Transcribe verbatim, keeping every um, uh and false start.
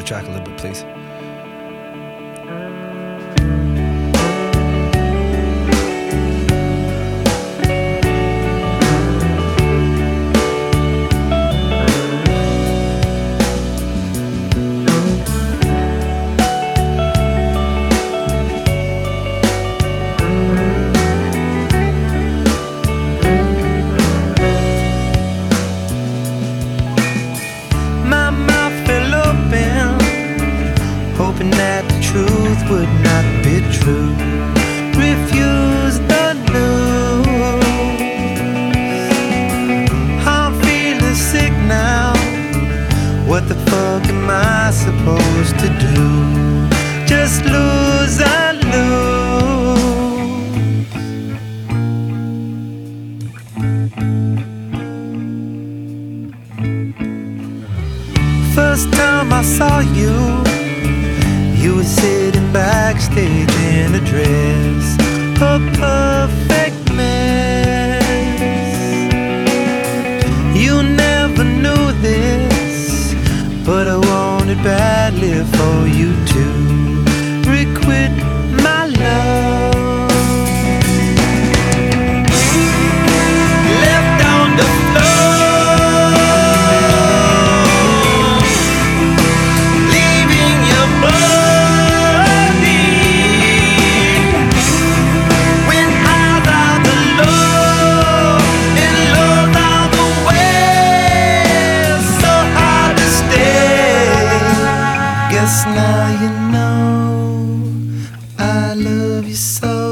track a little bit, please. Hoping that the truth would not be true. Refuse the news. I'm feeling sick now. What the fuck am I supposed to do? Just lose and lose. First time I saw you, you were sitting backstage in a dress, a perfect mess. You never knew this, but I wanted badly for you to requite my love. Left on the floor, leaving your blood. Now you know I love you so.